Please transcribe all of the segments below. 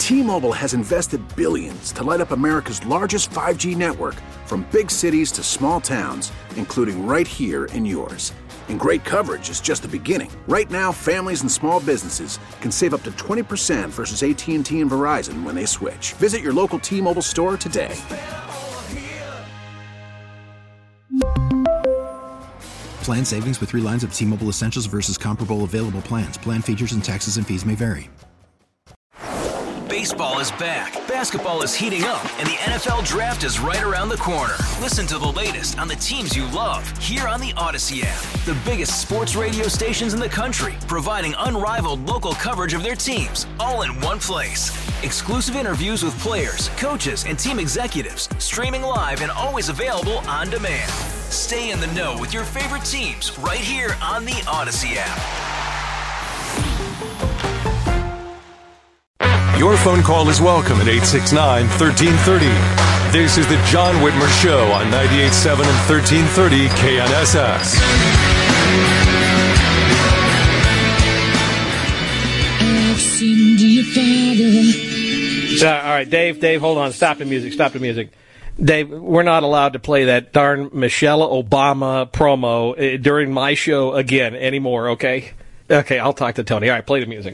T-Mobile has invested billions to light up America's largest 5G network, from big cities to small towns, including right here in yours. And great coverage is just the beginning. Right now, families and small businesses can save up to 20% versus AT&T and Verizon when they switch. Visit your local T-Mobile store today. Plan savings with 3 lines of T-Mobile Essentials versus comparable available plans. Plan features and taxes and fees may vary. Baseball is back, basketball is heating up, and the NFL Draft is right around the corner. Listen to the latest on the teams you love here on the Odyssey app. The biggest sports radio stations in the country, providing unrivaled local coverage of their teams, all in one place. Exclusive interviews with players, coaches, and team executives, streaming live and always available on demand. Stay in the know with your favorite teams right here on the Odyssey app. Your phone call is welcome at 869-1330. This is the John Whitmer Show on 98.7 and 1330 KNSS. All right, Dave, hold on. Stop the music. Dave, we're not allowed to play that darn Michelle Obama promo during my show again anymore, okay? Okay, I'll talk to Tony. All right, play the music.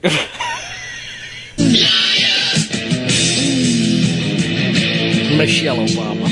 Michelle Obama.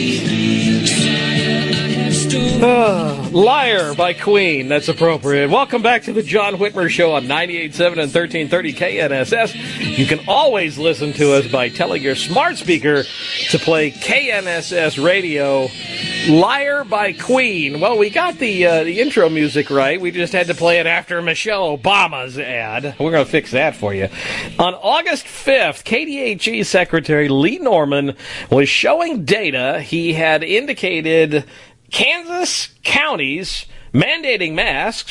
Liar by Queen. That's appropriate. Welcome back to the John Whitmer Show on 98.7 and 1330 KNSS. You can always listen to us by telling your smart speaker to play KNSS Radio. Liar by Queen. Well, we got the intro music right. We just had to play it after Michelle Obama's ad. We're going to fix that for you. On August 5th, KDHE Secretary Lee Norman was showing data. He had indicated Kansas counties mandating masks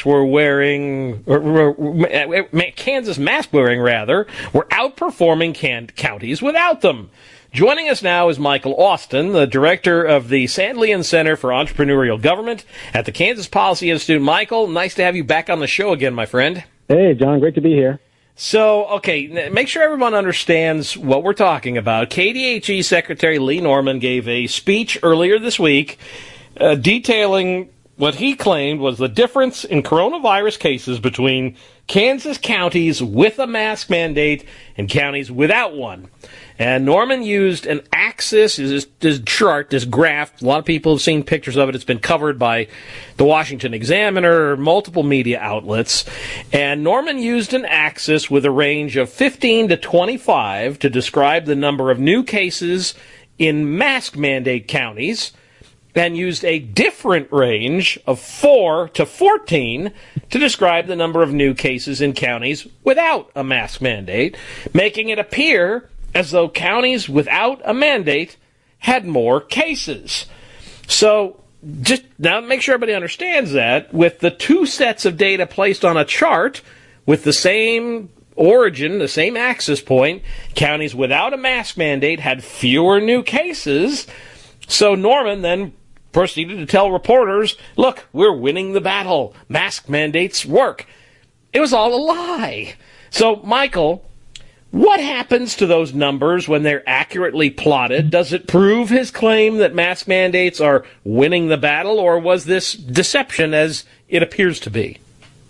Kansas mask wearing, were outperforming counties without them. Joining us now is Michael Austin, the director of the Sandlian Center for Entrepreneurial Government at the Kansas Policy Institute. Michael, nice to have you back on the show again, my friend. Hey, John, great to be here. So, okay, make sure everyone understands what we're talking about. KDHE Secretary Lee Norman gave a speech earlier this week detailing what he claimed was the difference in coronavirus cases between Kansas counties with a mask mandate and counties without one. And Norman used an axis, this chart, this graph. A lot of people have seen pictures of it. It's been covered by the Washington Examiner, multiple media outlets. And Norman used an axis with a range of 15 to 25 to describe the number of new cases in mask mandate counties, and used a different range of 4 to 14 to describe the number of new cases in counties without a mask mandate, making it appear as though counties without a mandate had more cases. So, just now make sure everybody understands that, with the two sets of data placed on a chart with the same origin, the same axis point, counties without a mask mandate had fewer new cases. So Norman then proceeded to tell reporters, look, we're winning the battle. Mask mandates work. It was all a lie. So, Michael, what happens to those numbers when they're accurately plotted? Does it prove his claim that mask mandates are winning the battle, or was this deception as it appears to be?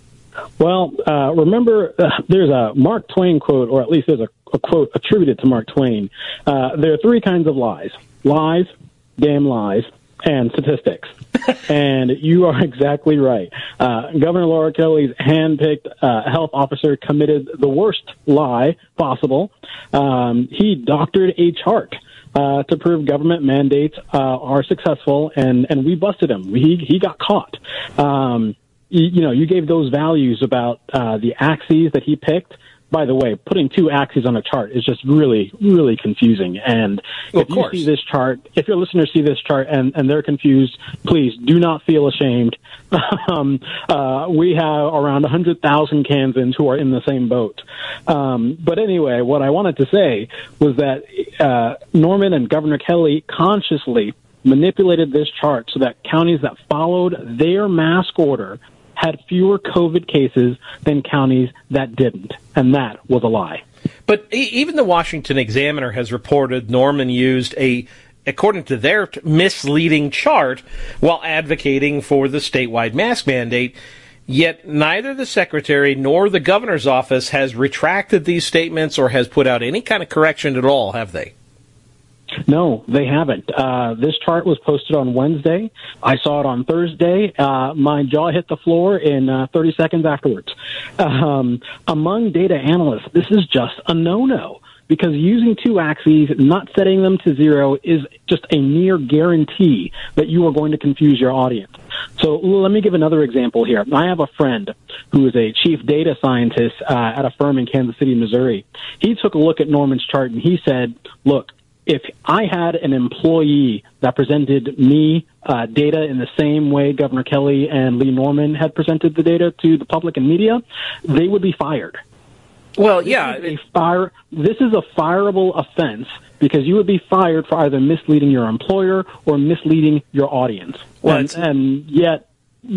Well, remember, there's a Mark Twain quote, or at least there's a quote attributed to Mark Twain. There are 3 kinds of lies: lies, damn lies, and statistics. And you are exactly right. Governor Laura Kelly's hand-picked health officer committed the worst lie possible. He doctored a chart to prove government mandates are successful, and we busted him. He got caught. You gave those values about the axes that he picked. By the way, putting 2 axes on a chart is just really, really confusing. And if you see this chart, if your listeners see this chart and they're confused, please do not feel ashamed. We have around 100,000 Kansans who are in the same boat. But anyway, what I wanted to say was that Norman and Governor Kelly consciously manipulated this chart so that counties that followed their mask order had fewer COVID cases than counties that didn't. And that was a lie. But even the Washington Examiner has reported Norman used according to their misleading chart while advocating for the statewide mask mandate. Yet neither the secretary nor the governor's office has retracted these statements or has put out any kind of correction at all, have they? No, they haven't. This chart was posted on Wednesday. I saw it on Thursday. My jaw hit the floor in 30 seconds afterwards. Among data analysts, this is just a no-no, because using two axes, not setting them to zero, is just a near guarantee that you are going to confuse your audience. So let me give another example here. I have a friend who is a chief data scientist at a firm in Kansas City, Missouri. He took a look at Norman's chart and he said, look, if I had an employee that presented me data in the same way Governor Kelly and Lee Norman had presented the data to the public and media, they would be fired. Well, yeah. This is a fireable offense because you would be fired for either misleading your employer or misleading your audience. Well, and yet,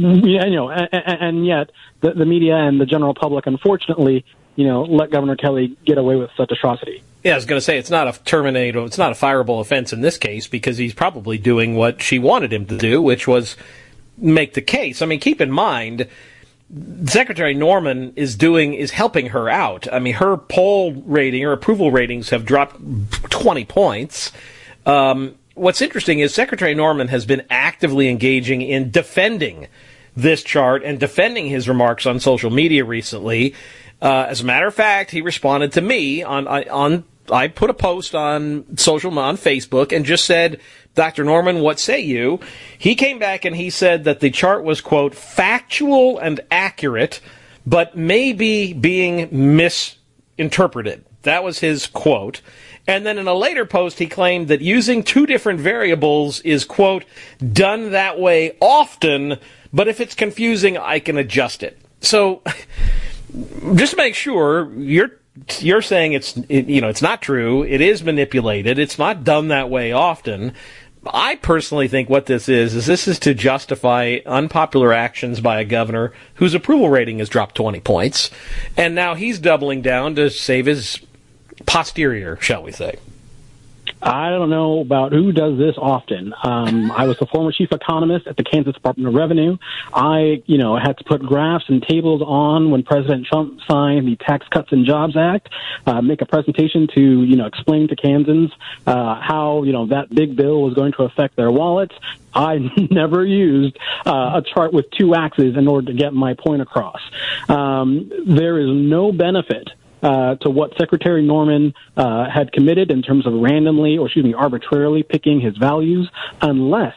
and yet the media and the general public, unfortunately, let Governor Kelly get away with such atrocity. Yeah, I was going to say it's not a fireable offense in this case because he's probably doing what she wanted him to do, which was make the case. I mean, keep in mind, Secretary Norman is helping her out. I mean, her poll rating, her approval ratings have dropped 20 points. What's interesting is Secretary Norman has been actively engaging in defending this chart and defending his remarks on social media recently. As a matter of fact, he responded to me I put a post on Facebook and just said, Dr. Norman, what say you? He came back and he said that the chart was, quote, factual and accurate, but maybe being misinterpreted. That was his quote. And then in a later post, he claimed that using two different variables is, quote, done that way often, but if it's confusing, I can adjust it. So just to make sure, you're saying it's not true. It is manipulated. It's not done that way often. I personally think what this is to justify unpopular actions by a governor whose approval rating has dropped 20 points, and now he's doubling down to save his posterior, shall we say. I don't know about who does this often. I was the former chief economist at the Kansas Department of Revenue. I, had to put graphs and tables on when President Trump signed the Tax Cuts and Jobs Act, make a presentation to, explain to Kansans how, that big bill was going to affect their wallets. I never used a chart with two axes in order to get my point across. There is no benefit to what Secretary Norman had committed in terms of arbitrarily picking his values, unless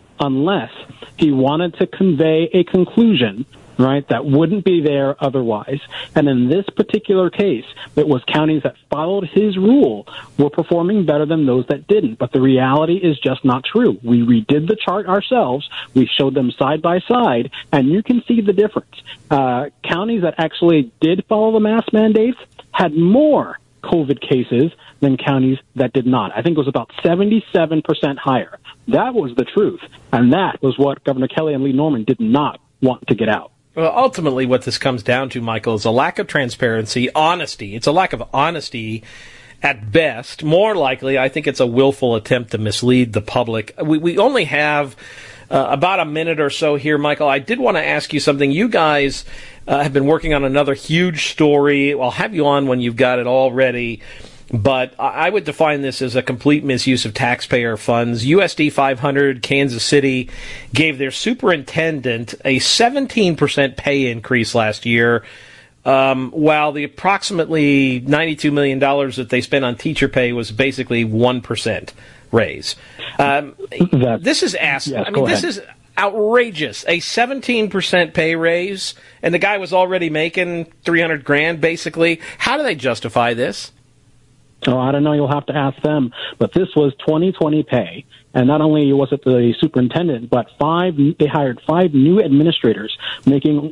he wanted to convey a conclusion, right, that wouldn't be there otherwise. And in this particular case, it was counties that followed his rule were performing better than those that didn't. But the reality is just not true. We redid the chart ourselves. We showed them side by side, and you can see the difference. Counties that actually did follow the mask mandates had more COVID cases than counties that did not. I think it was about 77% higher. That was the truth. And that was what Governor Kelly and Lee Norman did not want to get out. Well, ultimately what this comes down to, Michael, is a lack of transparency, honesty. It's a lack of honesty at best. More likely, I think it's a willful attempt to mislead the public. We only have about a minute or so here, Michael. I did want to ask you something. You guys have been working on another huge story. I'll have you on when you've got it all ready. But I would define this as a complete misuse of taxpayer funds. USD 500, Kansas City, gave their superintendent a 17% pay increase last year, while the approximately $92 million that they spent on teacher pay was basically 1% raise. This is this is outrageous. A 17% pay raise, and the guy was already making $300,000 basically. How do they justify this? Oh, I don't know. You'll have to ask them. But this was 2020 pay. And not only was it the superintendent, but they hired 5 new administrators making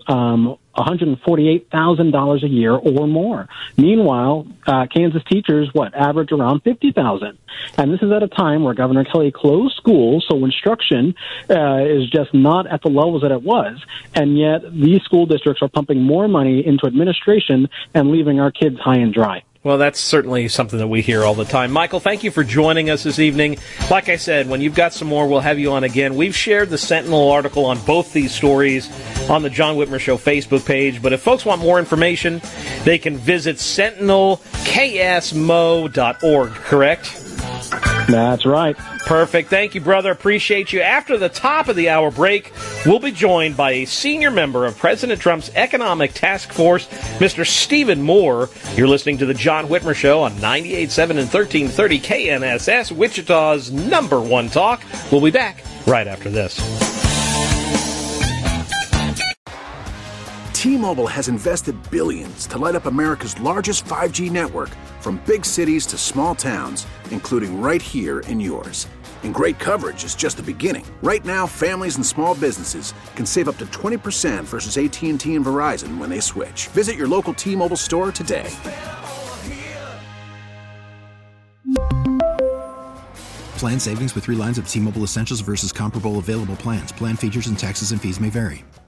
$148,000 a year or more. Meanwhile, Kansas teachers, average around $50,000. And this is at a time where Governor Kelly closed schools, so instruction is just not at the levels that it was. And yet these school districts are pumping more money into administration and leaving our kids high and dry. Well, that's certainly something that we hear all the time. Michael, thank you for joining us this evening. Like I said, when you've got some more, we'll have you on again. We've shared the Sentinel article on both these stories on the John Whitmer Show Facebook page. But if folks want more information, they can visit sentinelksmo.org, correct? That's right. Perfect. Thank you, brother. Appreciate you. After the top of the hour break, we'll be joined by a senior member of President Trump's Economic Task Force, Mr. Stephen Moore. You're listening to the John Whitmer Show on 98.7 and 1330 KNSS, Wichita's #1 talk. We'll be back right after this. T-Mobile has invested billions to light up America's largest 5G network, from big cities to small towns, including right here in yours. And great coverage is just the beginning. Right now, families and small businesses can save up to 20% versus AT&T and Verizon when they switch. Visit your local T-Mobile store today. Plan savings with 3 lines of T-Mobile Essentials versus comparable available plans. Plan features and taxes and fees may vary.